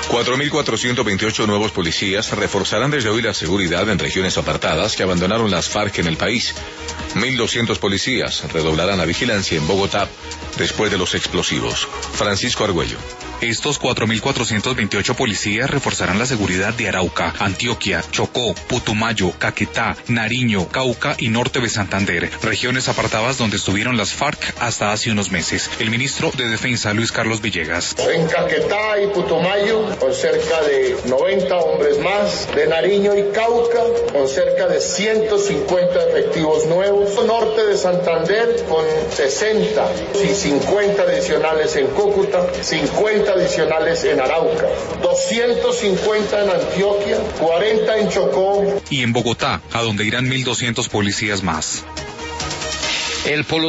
4.428 nuevos policías reforzarán desde hoy la seguridad en regiones apartadas que abandonaron las FARC en el país. 1.200 policías redoblarán la vigilancia en Bogotá después de los explosivos. Francisco Argüello. Estos 4.428 policías reforzarán la seguridad de Arauca, Antioquia, Chocó, Putumayo, Caquetá, Nariño, Cauca y norte de Santander, regiones apartadas donde estuvieron las FARC hasta hace unos meses. El ministro de Defensa, Luis Carlos Villegas. En Caquetá y Putumayo, con cerca de 90 hombres más, de Nariño y Cauca, con cerca de 150 efectivos nuevos, norte de Santander, con 60 y 50 adicionales en Cúcuta, 50 adicionales en Arauca, 250 en Antioquia, 40 en Chocó. Y en Bogotá, a donde irán 1.200 policías más. El polo